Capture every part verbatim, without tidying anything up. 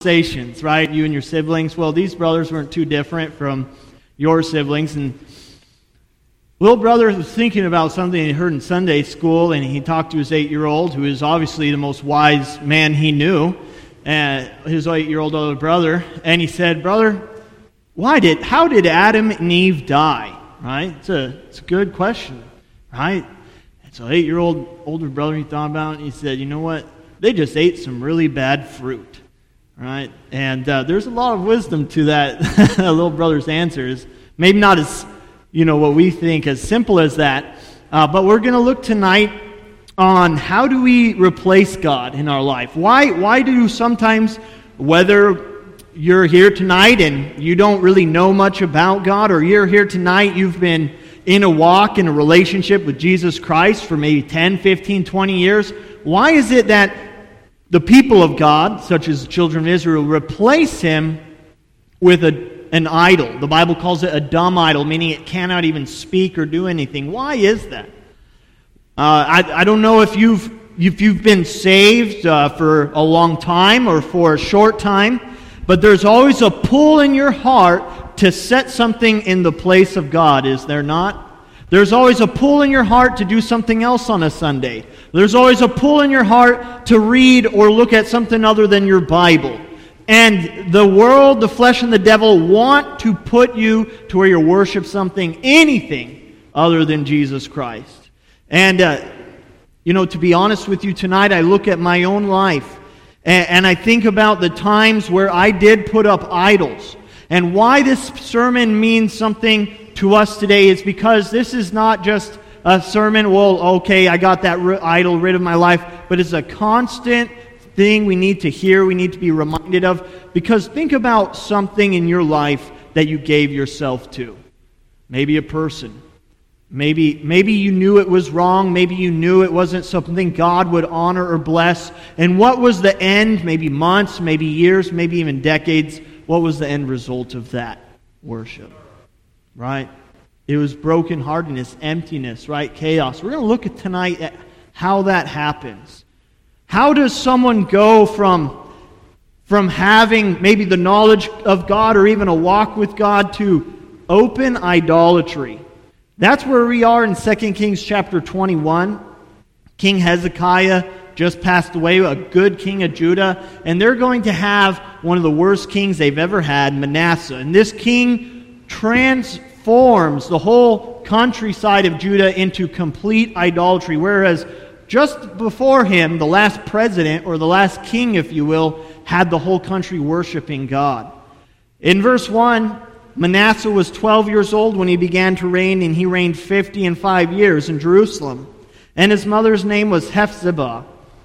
conversations, right? You and your siblings. Well, these brothers weren't too different from your siblings. And little brother was thinking about something he heard in Sunday school, and he talked to his eight-year-old, who is obviously the most wise man he knew, and his eight-year-old older brother. And he said, "Brother, why did, how did Adam and Eve die?" Right? It's a, it's a good question, right? And so eight-year-old older brother, he thought about it, and he said, "You know what? They just ate some really bad fruit." Right? And uh, there's a lot of wisdom to that little brother's answers. Maybe not as, you know, what we think, as simple as that. Uh, but we're going to look tonight on how do we replace God in our life. Why, why do sometimes, whether you're here tonight and you don't really know much about God, or you're here tonight, you've been in a walk, in a relationship with Jesus Christ for maybe ten, fifteen, twenty years, why is it that the people of God, such as the children of Israel, replace him with a, an idol? The Bible calls it a dumb idol, meaning it cannot even speak or do anything. Why is that? Uh, I, I don't know if you've if you've been saved uh, for a long time or for a short time, but there's always a pull in your heart to set something in the place of God, is there not? There's always a pull in your heart to do something else on a Sunday. There's always a pull in your heart to read or look at something other than your Bible. And the world, the flesh, and the devil want to put you to where you worship something, anything other than Jesus Christ. And, uh, you know, to be honest with you tonight, I look at my own life and, and I think about the times where I did put up idols. And why this sermon means something to us today is because this is not just a sermon, well, okay, I got that idol rid of my life, but it's a constant thing we need to hear, we need to be reminded of, because think about something in your life that you gave yourself to. Maybe a person. Maybe, maybe you knew it was wrong, maybe you knew it wasn't something God would honor or bless, and what was the end? Maybe months, maybe years, maybe even decades. What was the end result of that worship? Right? It was brokenheartedness, emptiness, right? Chaos. We're going to look at tonight at how that happens. How does someone go from, from having maybe the knowledge of God or even a walk with God to open idolatry? That's where we are in Second Kings chapter twenty-one. King Hezekiah just passed away, a good king of Judah, and they're going to have one of the worst kings they've ever had, Manasseh. And this king transforms the whole countryside of Judah into complete idolatry, whereas just before him, the last president, or the last king, if you will, had the whole country worshiping God. In verse one, Manasseh was twelve years old when he began to reign, and he reigned fifty and five years in Jerusalem. And his mother's name was Hephzibah.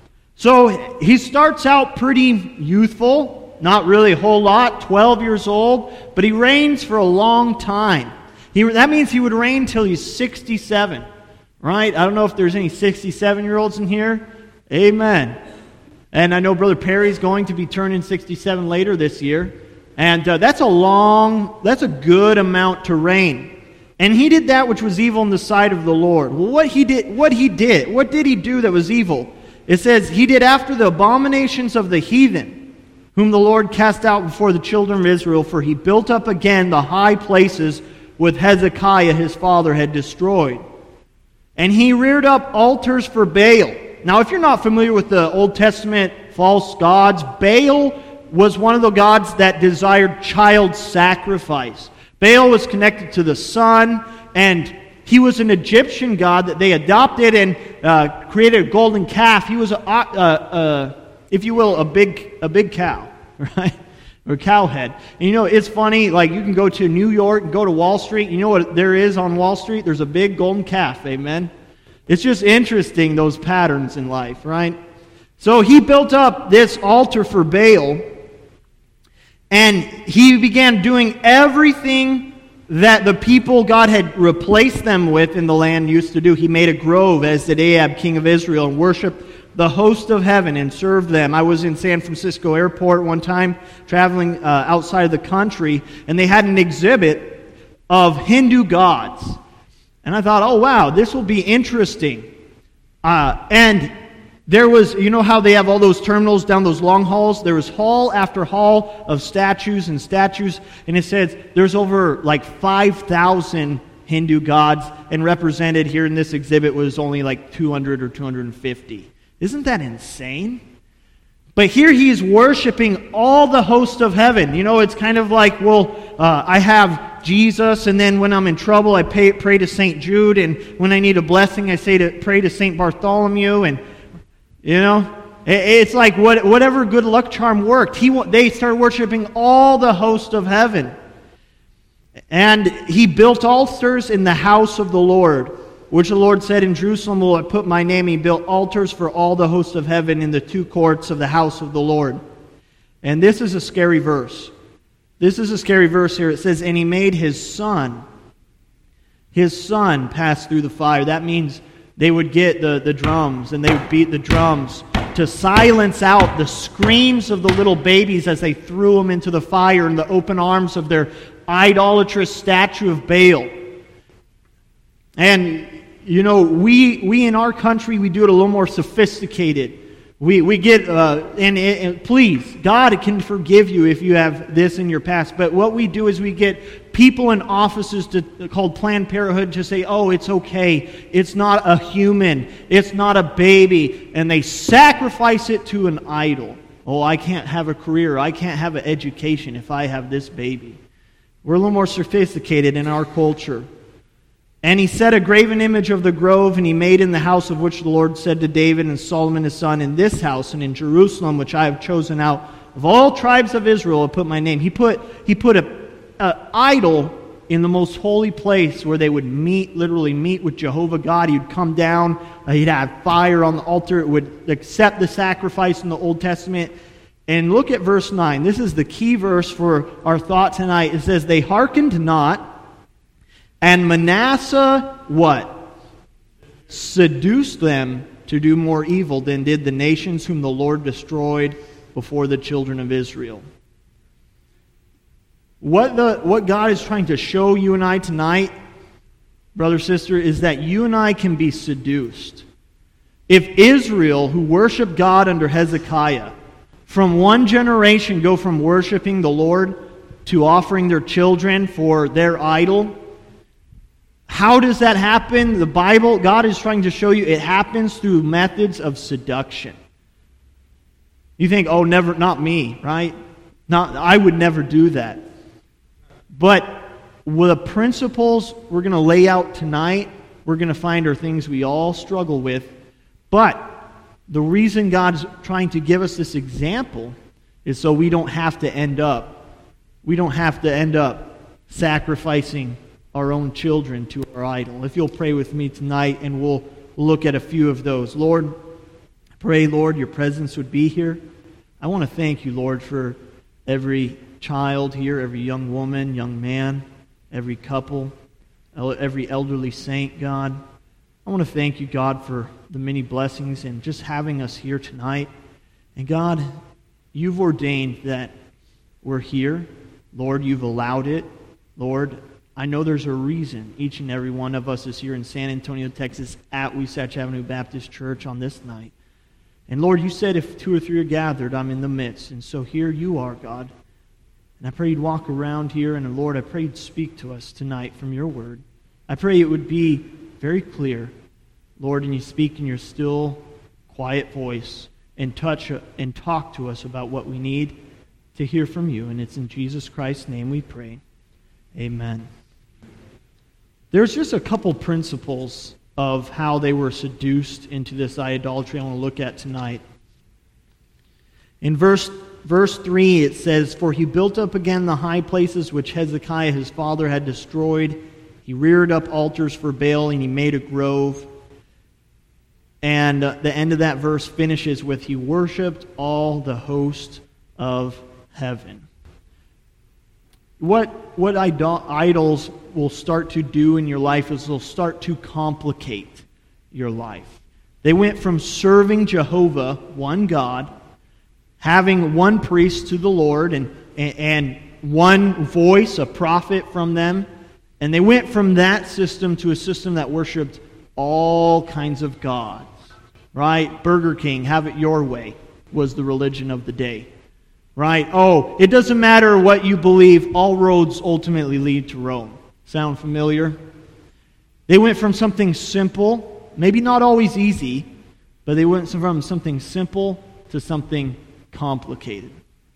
So he starts out pretty youthful, not really a whole lot, twelve years old, but he reigns for a long time. He, that means he would reign till he's sixty-seven, right? I don't know if there's any sixty-seven-year-olds in here. Amen. And I know Brother Perry's going to be turning sixty-seven later this year. And uh, that's a long, that's a good amount to reign. And he did that which was evil in the sight of the Lord. Well, what he did, what he did, what did he do that was evil? It says, he did after the abominations of the heathen, whom the Lord cast out before the children of Israel, for he built up again the high places which Hezekiah his father had destroyed. And he reared up altars for Baal. Now, if you're not familiar with the Old Testament false gods, Baal was one of the gods that desired child sacrifice. Baal was connected to the sun, and he was an Egyptian god that they adopted and uh, created a golden calf. He was, a, uh, uh, if you will, a big a big cow, right? Or a cow head. And you know, it's funny, like you can go to New York and go to Wall Street. You know what there is on Wall Street? There's a big golden calf, amen? It's just interesting, those patterns in life, right? So he built up this altar for Baal, and he began doing everything that the people God had replaced them with in the land used to do. He made a grove, as did Ahab, king of Israel, and worshiped the host of heaven and served them. I was in San Francisco airport one time, traveling uh, outside of the country, and they had an exhibit of Hindu gods. And I thought, oh wow, this will be interesting. Uh, and There was, you know how they have all those terminals down those long halls? There was hall after hall of statues and statues, and it says there's over like five thousand Hindu gods, and represented here in this exhibit was only like two hundred or two hundred fifty. Isn't that insane? But here he is worshiping all the host of heaven. You know, it's kind of like, well, uh, I have Jesus, and then when I'm in trouble, I pay, pray to Saint Jude, and when I need a blessing, I say to pray to Saint Bartholomew, and you know, it's like what, whatever good luck charm worked. He, they started worshiping all the host of heaven. And he built altars in the house of the Lord, which the Lord said, in Jerusalem will I put my name. He built altars for all the hosts of heaven in the two courts of the house of the Lord. And this is a scary verse. This is a scary verse here. It says, and he made his son, his son pass through the fire. That means they would get the, the drums, and they would beat the drums to silence out the screams of the little babies as they threw them into the fire in the open arms of their idolatrous statue of Baal. And, you know, we we in our country, we do it a little more sophisticated. We we get, uh, and, and please, God can forgive you if you have this in your past, but what we do is we get people in offices to, called Planned Parenthood to say, oh, it's okay, it's not a human, it's not a baby, and they sacrifice it to an idol. Oh, I can't have a career, I can't have an education if I have this baby. We're a little more sophisticated in our culture. And he set a graven image of the grove, and he made in the house of which the Lord said to David and Solomon his son, in this house and in Jerusalem, which I have chosen out of all tribes of Israel, I put my name. He put he put a, a idol in the most holy place where they would meet, literally meet with Jehovah God. He'd come down, uh, he'd have fire on the altar, it would accept the sacrifice in the Old Testament. And look at verse nine. This is the key verse for our thought tonight. It says, they hearkened not, and Manasseh, what? Seduced them to do more evil than did the nations whom the Lord destroyed before the children of Israel. What the what God is trying to show you and I tonight, brother, sister, is that you and I can be seduced. If Israel, who worshiped God under Hezekiah, from one generation go from worshiping the Lord to offering their children for their idol, how does that happen? The Bible, God is trying to show you it happens through methods of seduction. You think, oh, never, not me, right? Not, I would never do that. But with the principles we're going to lay out tonight, we're going to find are things we all struggle with. But the reason God's trying to give us this example is so we don't have to end up, we don't have to end up sacrificing our own children to our idol. If you'll pray with me tonight, and we'll look at a few of those. Lord, I pray, Lord, your presence would be here. I want to thank you, Lord, for every child here, every young woman, young man, every couple, every elderly saint, God. I want to thank you, God, for the many blessings and just having us here tonight. And God, you've ordained that we're here. Lord, you've allowed it. Lord, I know there's a reason each and every one of us is here in San Antonio, Texas, at Wasatch Avenue Baptist Church on this night. And Lord, you said if two or three are gathered, I'm in the midst. And so here you are, God. And I pray you'd walk around here, and Lord, I pray you'd speak to us tonight from your word. I pray it would be very clear, Lord, and you speak in your still, quiet voice, and touch and talk to us about what we need to hear from you. And it's in Jesus Christ's name we pray. Amen. There's just a couple principles of how they were seduced into this idolatry I want to look at tonight. In verse verse three it says, for he built up again the high places which Hezekiah his father had destroyed. He reared up altars for Baal, and he made a grove. And uh, the end of that verse finishes with, he worshipped all the host of heaven. What what idol, idols will start to do in your life is they'll start to complicate your life. They went from serving Jehovah, one God, having one priest to the Lord, and, and, and one voice, a prophet from them, and they went from that system to a system that worshipped all kinds of gods. right? Burger King, have it your way, was the religion of the day, right? Oh, it doesn't matter what you believe, all roads ultimately lead to Rome. Sound familiar? They went from something simple, maybe not always easy, but they went from something simple to something complicated.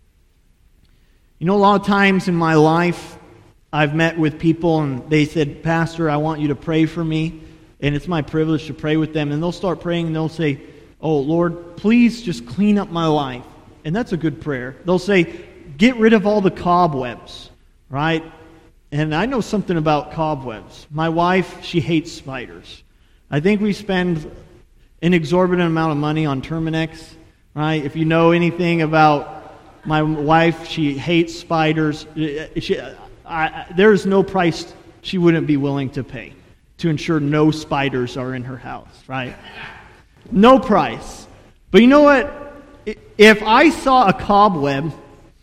You know, a lot of times in my life, I've met with people and they said, Pastor, I want you to pray for me. And it's my privilege to pray with them. And they'll start praying and they'll say, oh, Lord, please just clean up my life. And that's a good prayer. They'll say, get rid of all the cobwebs, right? And I know something about cobwebs. My wife, she hates spiders. I think we spend an exorbitant amount of money on Terminex, right? If you know anything about my wife, she hates spiders. She, I, there's no price she wouldn't be willing to pay to ensure no spiders are in her house, right? No price. But you know what? If I saw a cobweb,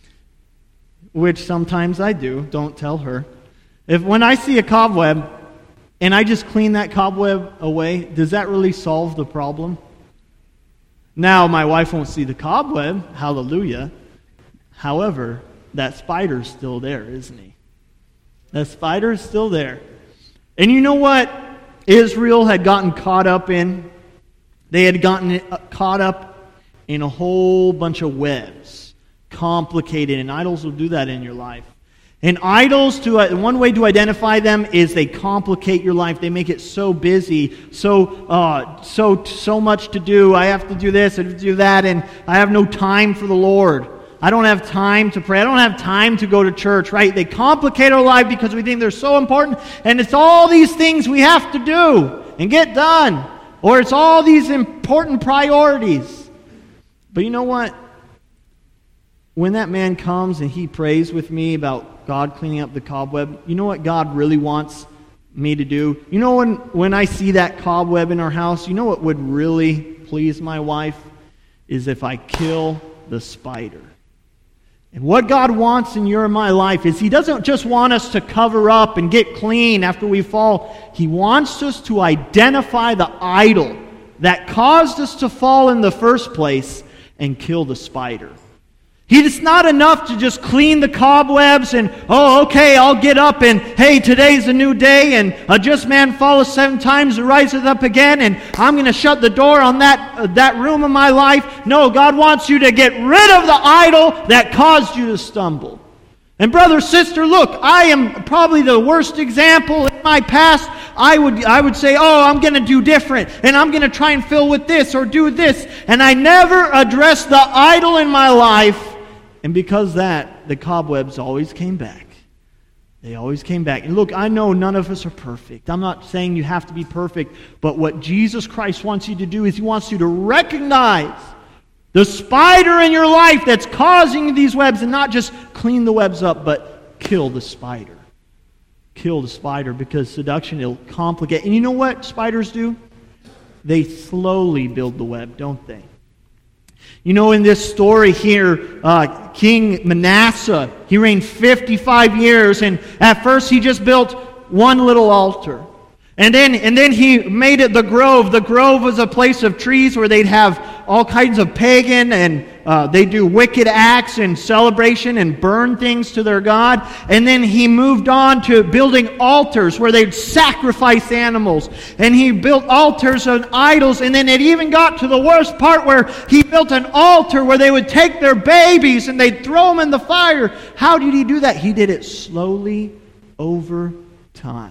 which sometimes I do, don't tell her, if when I see a cobweb and I just clean that cobweb away, does that really solve the problem? Now, my wife won't see the cobweb, hallelujah. However, that spider's still there, isn't he? That spider's still there. And you know what Israel had gotten caught up in? They had gotten caught up in a whole bunch of webs. Complicated, and idols will do that in your life. And idols, to uh, one way to identify them is they complicate your life. They make it so busy, so uh, so so much to do. I have to do this, I have to do that, and I have no time for the Lord. I don't have time to pray. I don't have time to go to church, right? They complicate our life because we think they're so important, and it's all these things we have to do and get done, or it's all these important priorities. But you know what? When that man comes and he prays with me about God cleaning up the cobweb, you know what God really wants me to do? You know when, when I see that cobweb in our house, you know what would really please my wife? Is if I kill the spider. And what God wants in your and my life is He doesn't just want us to cover up and get clean after we fall. He wants us to identify the idol that caused us to fall in the first place and kill the spider. It's not enough to just clean the cobwebs and, oh, okay, I'll get up and, hey, today's a new day and a just man falleth seven times and rises up again and I'm going to shut the door on that, uh, that room of my life. No, God wants you to get rid of the idol that caused you to stumble. And brother, sister, look, I am probably the worst example in my past. I would I would say, oh, I'm going to do different, and I'm going to try and fill with this or do this. And I never addressed the idol in my life. And because of that, the cobwebs always came back. They always came back. And look, I know none of us are perfect. I'm not saying you have to be perfect. But what Jesus Christ wants you to do is He wants you to recognize the spider in your life that's causing these webs, and not just clean the webs up, but kill the spider. Kill the spider, because seduction will complicate. And you know what spiders do? They slowly build the web, don't they? You know, in this story here, uh, King Manasseh, he reigned fifty-five years, and at first he just built one little altar. And then, and then he made it the grove. The grove was a place of trees where they'd have all kinds of pagan and uh, they do wicked acts and celebration and burn things to their God. And then he moved on to building altars where they'd sacrifice animals. And he built altars and idols. And then it even got to the worst part where he built an altar where they would take their babies and they'd throw them in the fire. How did he do that? He did it slowly over time.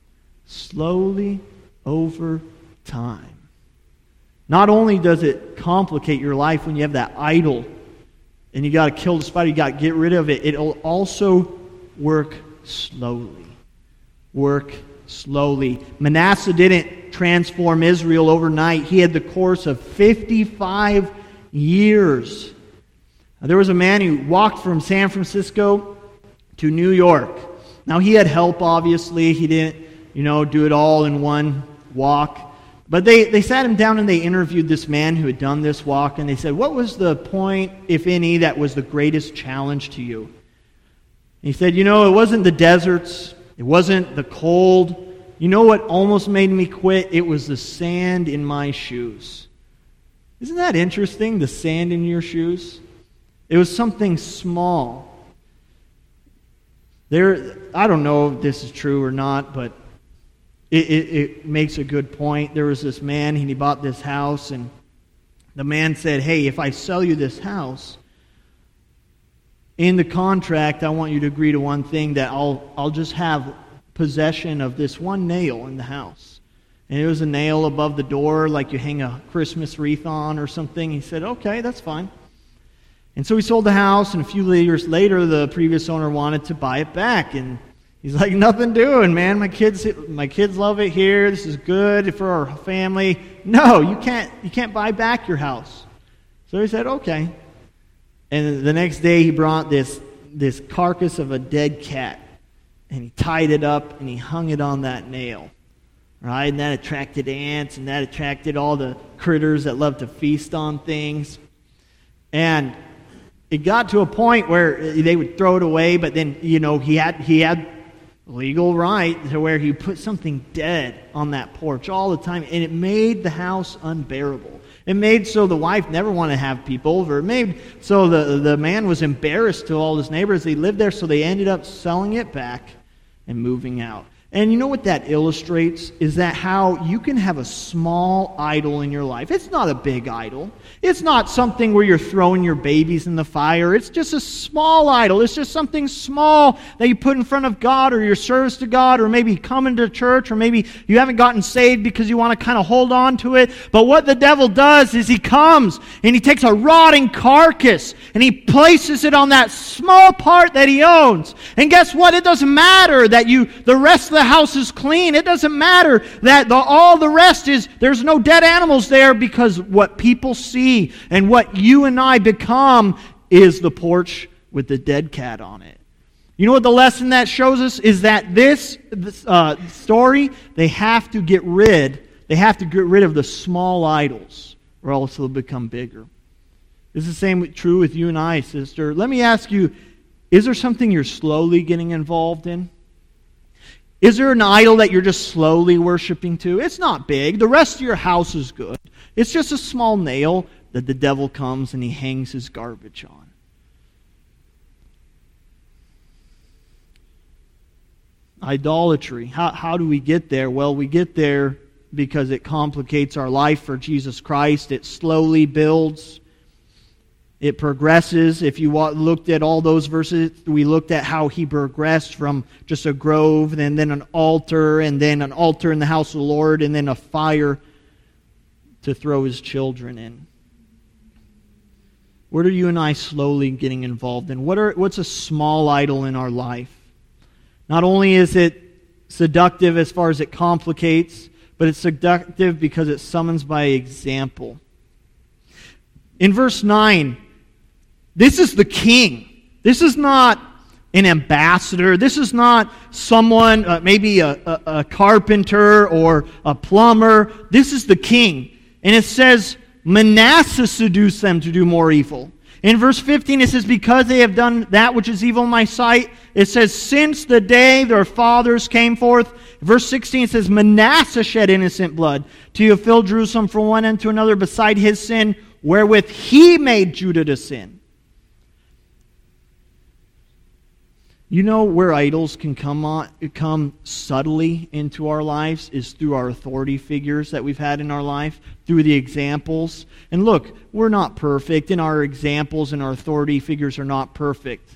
Slowly over time. Not only does it complicate your life when you have that idol and you got to kill the spider, you got to get rid of it, it'll also work slowly. Work slowly. Manasseh didn't transform Israel overnight. He had the course of fifty-five years. Now, there was a man who walked from San Francisco to New York. Now, he had help, obviously. He didn't You know, do it all in one walk. But they, they sat him down and they interviewed this man who had done this walk. And they said, what was the point, if any, that was the greatest challenge to you? And he said, you know, it wasn't the deserts. It wasn't the cold. You know what almost made me quit? It was the sand in my shoes. Isn't that interesting, the sand in your shoes? It was something small. There, I don't know if this is true or not, but it, it, it makes a good point. There was this man, and he bought this house, and the man said, hey, if I sell you this house, in the contract, I want you to agree to one thing, that I'll I'll just have possession of this one nail in the house. And it was a nail above the door, like you hang a Christmas wreath on or something. He said, okay, that's fine. And so he sold the house, and a few years later, the previous owner wanted to buy it back. And he's like, nothing doing, man. My kids my kids love it here. This is good for our family. No, you can't you can't buy back your house. So he said, okay. And the next day he brought this this carcass of a dead cat, and he tied it up and he hung it on that nail. Right? And that attracted ants, and that attracted all the critters that love to feast on things. And it got to a point where they would throw it away, but then, you know, he had he had legal right to where he put something dead on that porch all the time, and it made the house unbearable. It made so the wife never wanted to have people over. It made so the, the man was embarrassed to all his neighbors. They lived there, so they ended up selling it back and moving out. And you know what that illustrates? Is that how you can have a small idol in your life. It's not a big idol. It's not something where you're throwing your babies in the fire. It's just a small idol. It's just something small that you put in front of God, or your service to God, or maybe coming to church, or maybe you haven't gotten saved because you want to kind of hold on to it. But what the devil does is he comes and he takes a rotting carcass and he places it on that small part that he owns. And guess what? It doesn't matter that you the rest of the house is clean. It doesn't matter that the, all the rest is, there's no dead animals there, because what people see and what you and I become is the porch with the dead cat on it. You know what the lesson that shows us is that this, this uh, story, they have to get rid, they have to get rid of the small idols, or else they'll become bigger. It's the same true with you and I, sister. Let me ask you, is there something you're slowly getting involved in? Is there an idol that you're just slowly worshiping to? It's not big. The rest of your house is good. It's just a small nail that the devil comes and he hangs his garbage on. Idolatry. How, how do we get there? Well, we get there because it complicates our life for Jesus Christ. It slowly builds. It progresses. If you looked at all those verses, we looked at how he progressed from just a grove, and then an altar, and then an altar in the house of the Lord, and then a fire to throw his children in. What are you and I slowly getting involved in? What are what's a small idol in our life? Not only is it seductive as far as it complicates, but it's seductive because it summons by example. In verse nine, this is the king. This is not an ambassador. This is not someone, uh, maybe a, a, a carpenter or a plumber. This is the king. And it says, Manasseh seduced them to do more evil. In verse fifteen, it says, because they have done that which is evil in my sight. It says, since the day their fathers came forth. Verse sixteen, it says, Manasseh shed innocent blood to have filled Jerusalem from one end to another beside his sin, wherewith he made Judah to sin. You know where idols can come on, come subtly into our lives is through our authority figures that we've had in our life, through the examples. And look, we're not perfect, and our examples and our authority figures are not perfect.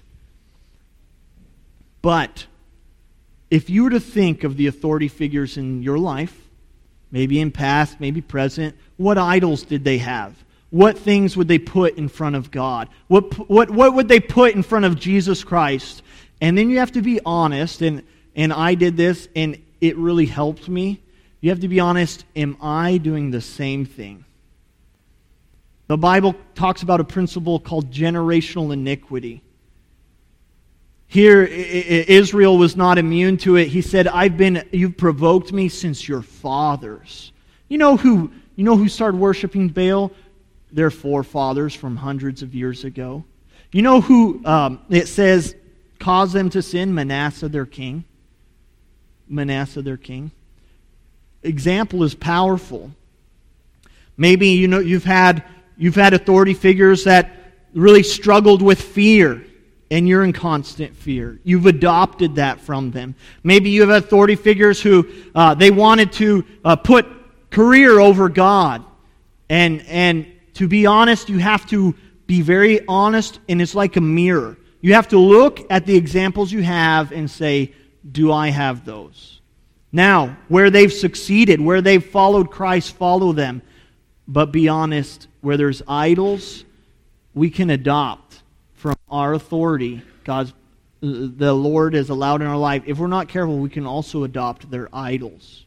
But if you were to think of the authority figures in your life, maybe in past, maybe present, what idols did they have? What things would they put in front of God? What, what, what would they put in front of Jesus Christ? And then you have to be honest, and, and I did this, and it really helped me. You have to be honest, am I doing the same thing? The Bible talks about a principle called generational iniquity. Here, Israel was not immune to it. He said, I've been, you've provoked me since your fathers. You know who, you know who started worshiping Baal? Their forefathers from hundreds of years ago. You know who, um, it says, caused them to sin? Manasseh, their king. Manasseh, their king. Example is powerful. Maybe you know you've had you've had authority figures that really struggled with fear, and you're in constant fear. You've adopted that from them. Maybe you have authority figures who uh, they wanted to uh, put career over God, and and to be honest, you have to be very honest, and it's like a mirror. You have to look at the examples you have and say, do I have those? Now, where they've succeeded, where they've followed Christ, follow them. But be honest, where there's idols, we can adopt from our authority, God's, the Lord has allowed in our life. If we're not careful, we can also adopt their idols.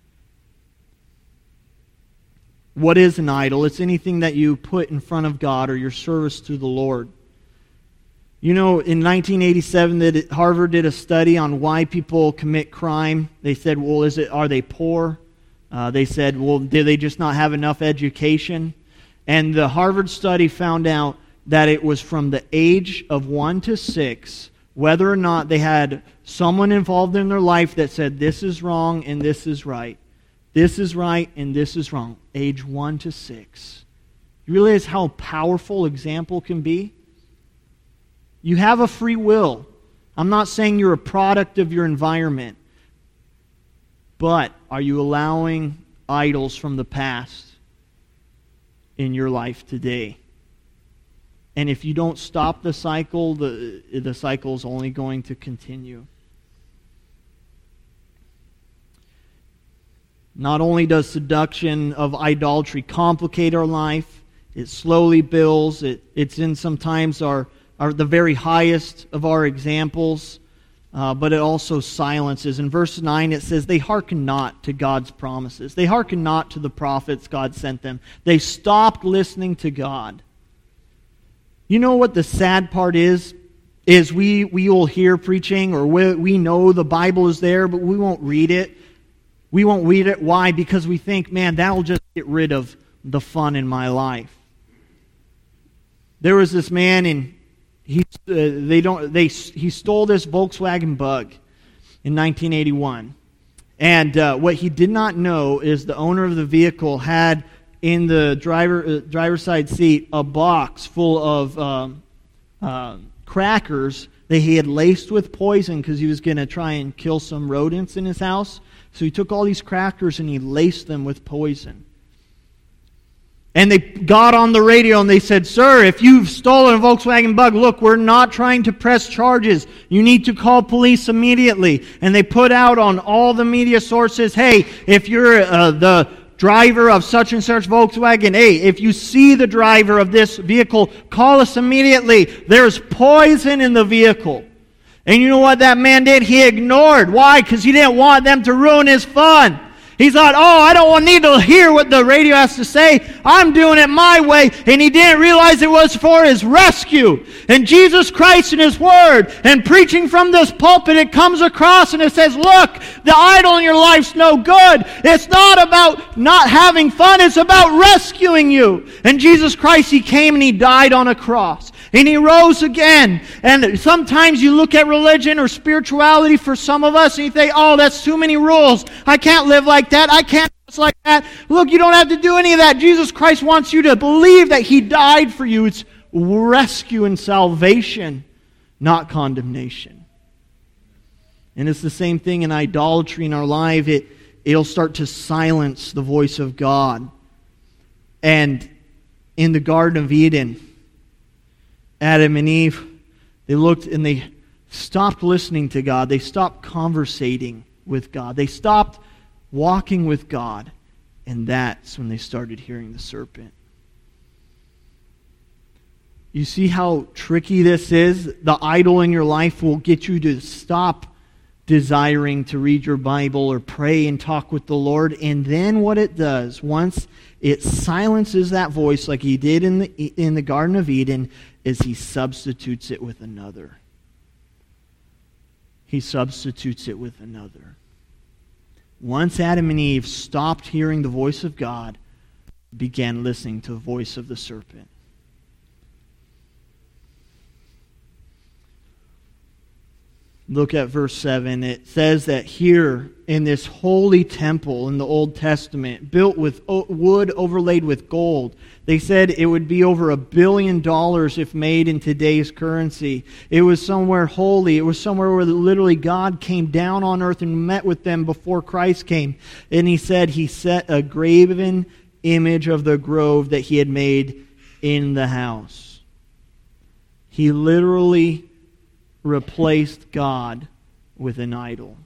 What is an idol? It's anything that you put in front of God or your service to the Lord. You know, in nineteen eighty-seven, that Harvard did a study on why people commit crime. They said, well, is it are they poor? Uh, they said, well, did they just not have enough education? And the Harvard study found out that it was from the age of one to six, whether or not they had someone involved in their life that said, this is wrong and this is right. This is right and this is wrong. Age one to six. You realize how powerful example can be? You have a free will. I'm not saying you're a product of your environment. But are you allowing idols from the past in your life today? And if you don't stop the cycle, the, the cycle is only going to continue. Not only does seduction of idolatry complicate our life, it slowly builds. It, it's in sometimes our, our the very highest of our examples, uh, but it also silences. In verse nine it says, they hearken not to God's promises. They hearken not to the prophets God sent them. They stopped listening to God. You know what the sad part is? Is we, we will hear preaching, or we, we know the Bible is there, but we won't read it. We won't read it. Why? Because we think, man, that'll just get rid of the fun in my life. There was this man, and he uh, they don't they he stole this Volkswagen Bug in nineteen eighty-one, and uh, what he did not know is the owner of the vehicle had in the driver uh, driver's side seat a box full of um, uh, crackers that he had laced with poison because he was going to try and kill some rodents in his house. So he took all these crackers and he laced them with poison. And they got on the radio and they said, sir, if you've stolen a Volkswagen Bug, look, we're not trying to press charges. You need to call police immediately. And they put out on all the media sources, hey, if you're uh, the driver of such and such Volkswagen, hey, if you see the driver of this vehicle, call us immediately. There's poison in the vehicle. And you know what that man did? He ignored. Why? Because he didn't want them to ruin his fun. He thought, oh, I don't need to hear what the radio has to say. I'm doing it my way. And he didn't realize it was for his rescue. And Jesus Christ and His Word, and preaching from this pulpit, it comes across and it says, look, the idol in your life's no good. It's not about not having fun. It's about rescuing you. And Jesus Christ, He came and He died on a cross. And He rose again. And sometimes you look at religion or spirituality for some of us and you think, oh, that's too many rules. I can't live like that. I can't dress like that. Look, you don't have to do any of that. Jesus Christ wants you to believe that He died for you. It's rescue and salvation, not condemnation. And it's the same thing in idolatry in our life. It, it'll start to silence the voice of God. And in the Garden of Eden, Adam and Eve, they looked and they stopped listening to God. They stopped conversating with God. They stopped walking with God. And that's when they started hearing the serpent. You see how tricky this is? The idol in your life will get you to stop desiring to read your Bible or pray and talk with the Lord. And then what it does, once it silences that voice like He did in the, in the Garden of Eden, is He substitutes it with another. He substitutes it with another. Once Adam and Eve stopped hearing the voice of God, began listening to the voice of the serpent. Look at verse seven. It says that here in this holy temple in the Old Testament, built with wood overlaid with gold, they said it would be over a billion dollars if made in today's currency. It was somewhere holy. It was somewhere where literally God came down on earth and met with them before Christ came. And he said he set a graven image of the grove that he had made in the house. He literally replaced God with an idol.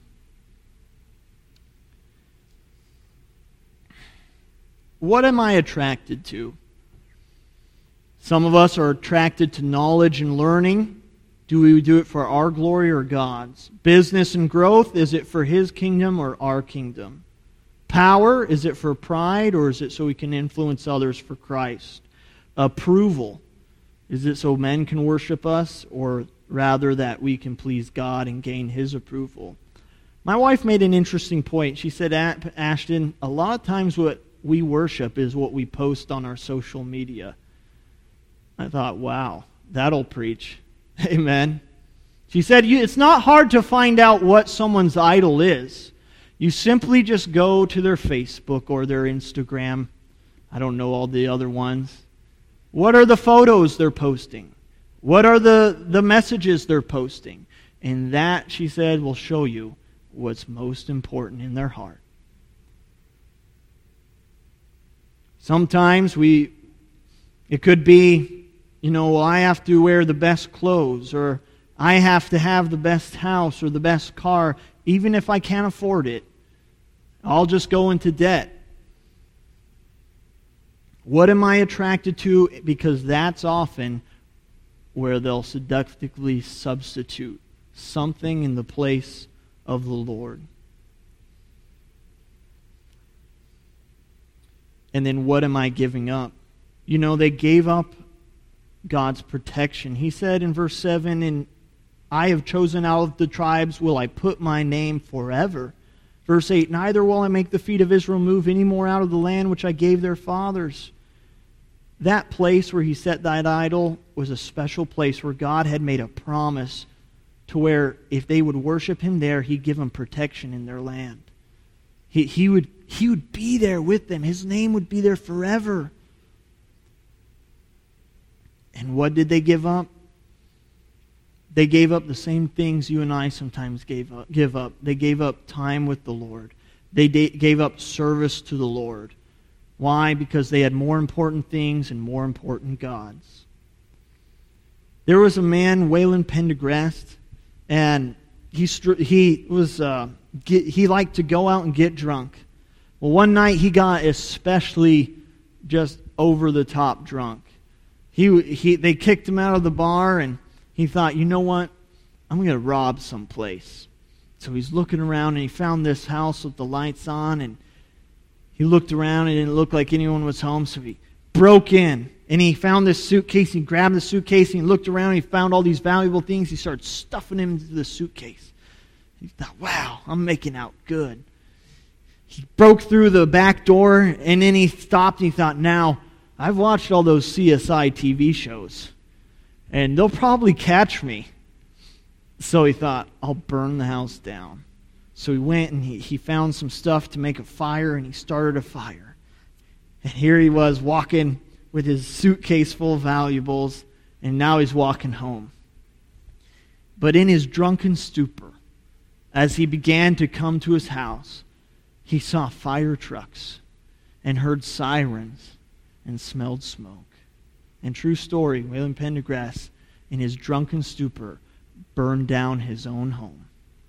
What am I attracted to? Some of us are attracted to knowledge and learning. Do we do it for our glory or God's? Business and growth, is it for His kingdom or our kingdom? Power, is it for pride or is it so we can influence others for Christ? Approval, is it so men can worship us or rather that we can please God and gain His approval? My wife made an interesting point. She said, Ashton, a lot of times what we worship is what we post on our social media. I thought, wow, that'll preach. Amen. She said, it's not hard to find out what someone's idol is. You simply just go to their Facebook or their Instagram. I don't know all the other ones. What are the photos they're posting? What are the, the messages they're posting? And that, she said, will show you what's most important in their heart. Sometimes we, it could be, you know, well, I have to wear the best clothes, or I have to have the best house or the best car, even if I can't afford it. I'll just go into debt. What am I attracted to? Because that's often where they'll seductively substitute something in the place of the Lord. And then what am I giving up? You know, they gave up God's protection. He said in verse seven, and I have chosen out of the tribes, will I put my name forever. Verse eight, neither will I make the feet of Israel move any more out of the land which I gave their fathers. That place where he set that idol was a special place where God had made a promise to where if they would worship Him there, He'd give them protection in their land. He, he, would, he would be there with them. His name would be there forever. And what did they give up? They gave up the same things you and I sometimes gave up, give up. They gave up time with the Lord. They da- gave up service to the Lord. Why? Because they had more important things and more important gods. There was a man, Wayland Pendergrast, and he he was uh, get, he liked to go out and get drunk. Well, one night he got especially just over the top drunk. He he they kicked him out of the bar, and he thought, you know what? I'm going to rob someplace. So he's looking around, and he found this house with the lights on, and he looked around and it didn't look like anyone was home, so he broke in. And he found this suitcase. He grabbed the suitcase and he looked around and he found all these valuable things. He started stuffing them into the suitcase. He thought, wow, I'm making out good. He broke through the back door and then he stopped and he thought, now, I've watched all those C S I T V shows and they'll probably catch me. So he thought, I'll burn the house down. So he went and he, he found some stuff to make a fire, and he started a fire. And here he was walking with his suitcase full of valuables, and now he's walking home. But in his drunken stupor, as he began to come to his house, he saw fire trucks and heard sirens and smelled smoke. And true story, Wayland Pendergrast, in his drunken stupor, burned down his own home.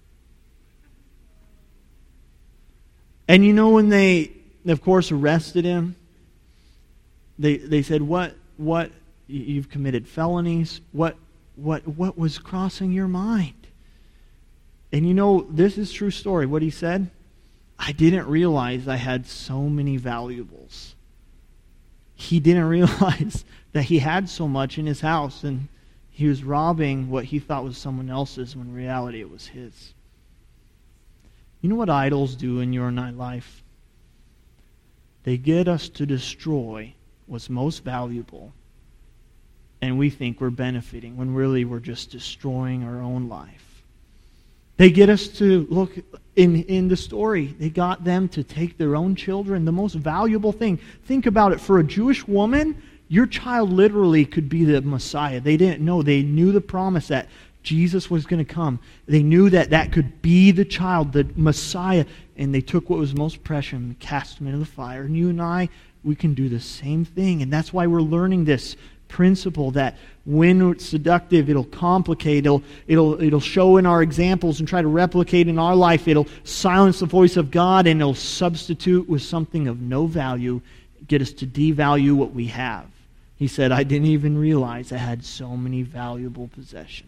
And you know when they, of course, arrested him, they they said, "What what you've committed felonies? What what what was crossing your mind?" And you know, this is true story. What he said, I didn't realize I had so many valuables. He didn't realize that he had so much in his house, and he was robbing what he thought was someone else's when in reality it was his. You know what idols do in your and my life? They get us to destroy what's most valuable, and we think we're benefiting when really we're just destroying our own life. They get us to look in, in the story. They got them to take their own children, the most valuable thing. Think about it. For a Jewish woman, your child literally could be the Messiah. They didn't know. They knew the promise that Jesus was going to come. They knew that that could be the child, the Messiah. And they took what was most precious and cast him into the fire. And you and I, we can do the same thing. And that's why we're learning this principle that when it's seductive, it'll complicate, it'll, it'll, it'll show in our examples and try to replicate in our life. It'll silence the voice of God, and it'll substitute with something of no value, get us to devalue what we have. He said, I didn't even realize I had so many valuable possessions.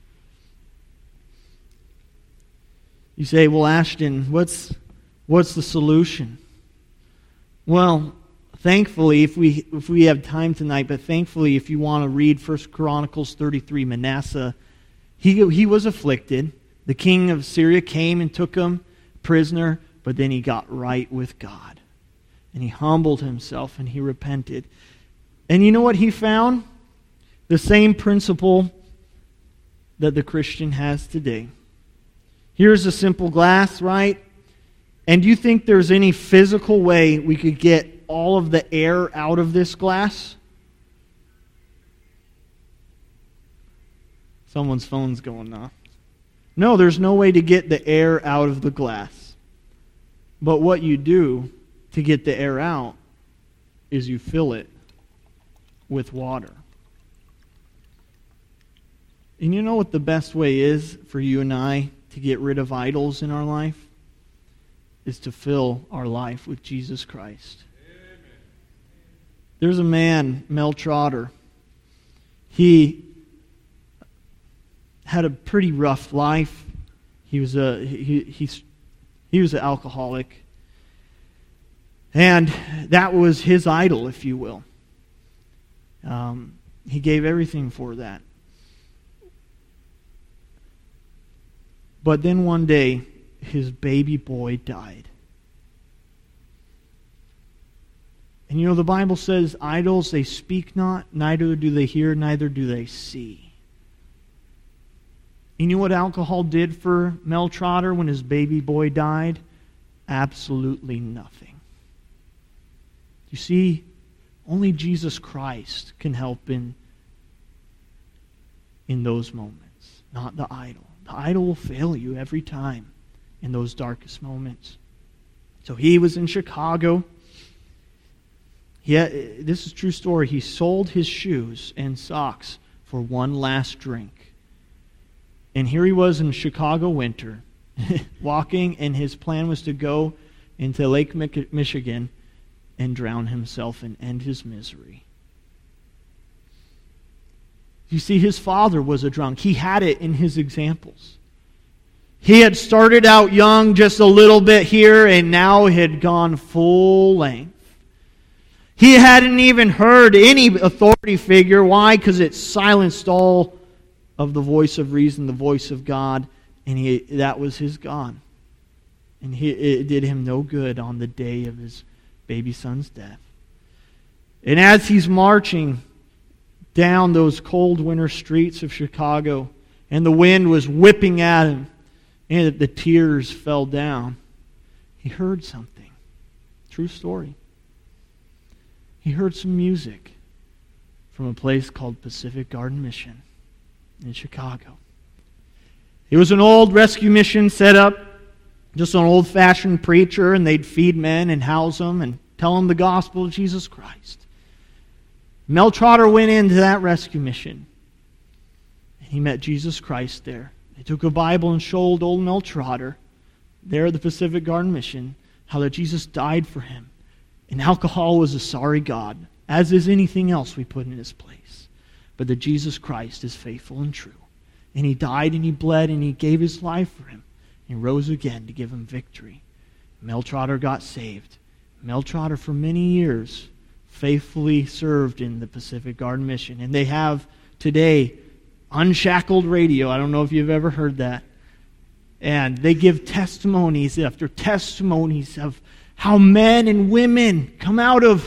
You say, well, Ashton, what's what's the solution? Well, thankfully, if we if we have time tonight, but thankfully, if you want to read First Chronicles thirty-three, Manasseh, he he was afflicted. The king of Syria came and took him prisoner, but then he got right with God. And he humbled himself and he repented. And you know what he found? The same principle that the Christian has today. Here's a simple glass, right? And do you think there's any physical way we could get all of the air out of this glass? Someone's phone's going off. No, there's no way to get the air out of the glass. But what you do to get the air out is you fill it with water. And you know what the best way is for you and I to get rid of idols in our life? Is to fill our life with Jesus Christ. Amen. There's a man, Mel Trotter. He had a pretty rough life. He was a he he he was an alcoholic. And that was his idol, if you will. Um, he gave everything for that. But then one day, his baby boy died. And you know, the Bible says, idols, they speak not, neither do they hear, neither do they see. You know what alcohol did for Mel Trotter when his baby boy died? Absolutely nothing. You see, only Jesus Christ can help in, in those moments, not the idol. The idol will fail you every time in those darkest moments. So he was in Chicago. Yeah, this is a true story. He sold his shoes and socks for one last drink. And here he was in Chicago winter, walking, and his plan was to go into Lake Michigan and drown himself and end his misery. You see, his father was a drunk. He had it in his examples. He had started out young, just a little bit here, and now had gone full length. He hadn't even heard any authority figure. Why? Because it silenced all of the voice of reason, the voice of God, and he, that was his God. And he, it did him no good on the day of his baby son's death. And as he's marching down those cold winter streets of Chicago, and the wind was whipping at him, and the tears fell down, he heard something. True story. He heard some music from a place called Pacific Garden Mission in Chicago. It was an old rescue mission set up, just an old-fashioned preacher, and they'd feed men and house them and tell them the gospel of Jesus Christ. Mel Trotter went into that rescue mission. And he met Jesus Christ there. They took a Bible and showed old Mel Trotter there at the Pacific Garden Mission how that Jesus died for him. And alcohol was a sorry God, as is anything else we put in his place. But that Jesus Christ is faithful and true. And he died and he bled and he gave his life for him. And rose again to give him victory. Mel Trotter got saved. Mel Trotter for many years faithfully served in the Pacific Garden Mission. And they have today Unshackled Radio. I don't know if you've ever heard that. And they give testimonies after testimonies of how men and women come out of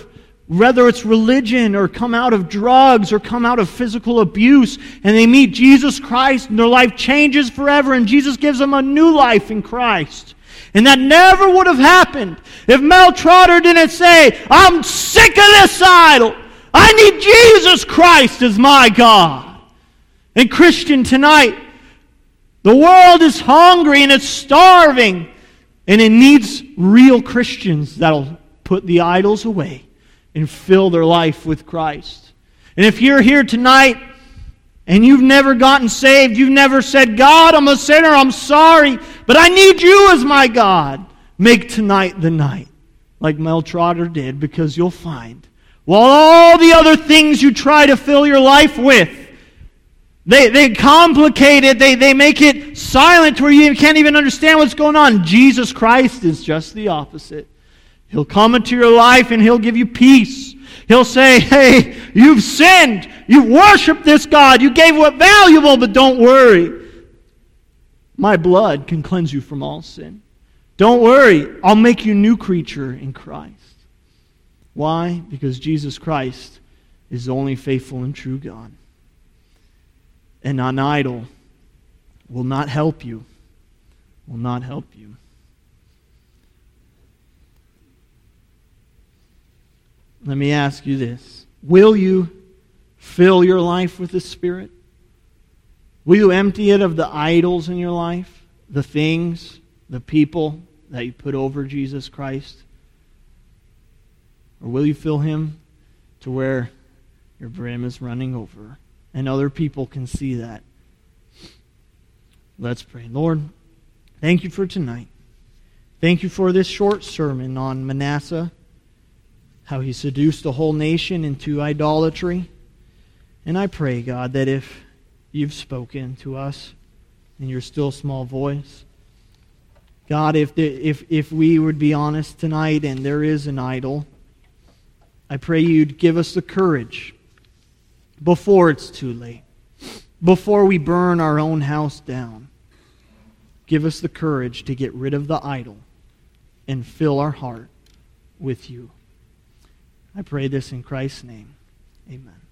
whether it's religion or come out of drugs or come out of physical abuse, and they meet Jesus Christ and their life changes forever, and Jesus gives them a new life in Christ. And that never would have happened if Mel Trotter didn't say, I'm sick of this idol. I need Jesus Christ as my God. And Christian, tonight, the world is hungry and it's starving, and it needs real Christians that'll put the idols away and fill their life with Christ. And if you're here tonight and you've never gotten saved, you've never said, God, I'm a sinner, I'm sorry, but I need you as my God, make tonight the night, like Mel Trotter did, because you'll find, while all the other things you try to fill your life with, they, they complicate it, they, they make it silent where you can't even understand what's going on. Jesus Christ is just the opposite. He'll come into your life and He'll give you peace. He'll say, hey, you've sinned. You've worshipped this God. You gave what valuable, but don't worry. My blood can cleanse you from all sin. Don't worry. I'll make you a new creature in Christ. Why? Because Jesus Christ is the only faithful and true God. And an idol will not help you. Will not help you. Let me ask you this. Will you fill your life with the Spirit? Will you empty it of the idols in your life? The things, the people that you put over Jesus Christ? Or will you fill Him to where your brim is running over and other people can see that? Let's pray. Lord, thank you for tonight. Thank you for this short sermon on Manasseh, how he seduced a whole nation into idolatry. And I pray, God, that if you've spoken to us in your still small voice, God, if, the, if, if we would be honest tonight and there is an idol, I pray you'd give us the courage before it's too late, before we burn our own house down. Give us the courage to get rid of the idol and fill our heart with you. I pray this in Christ's name. Amen.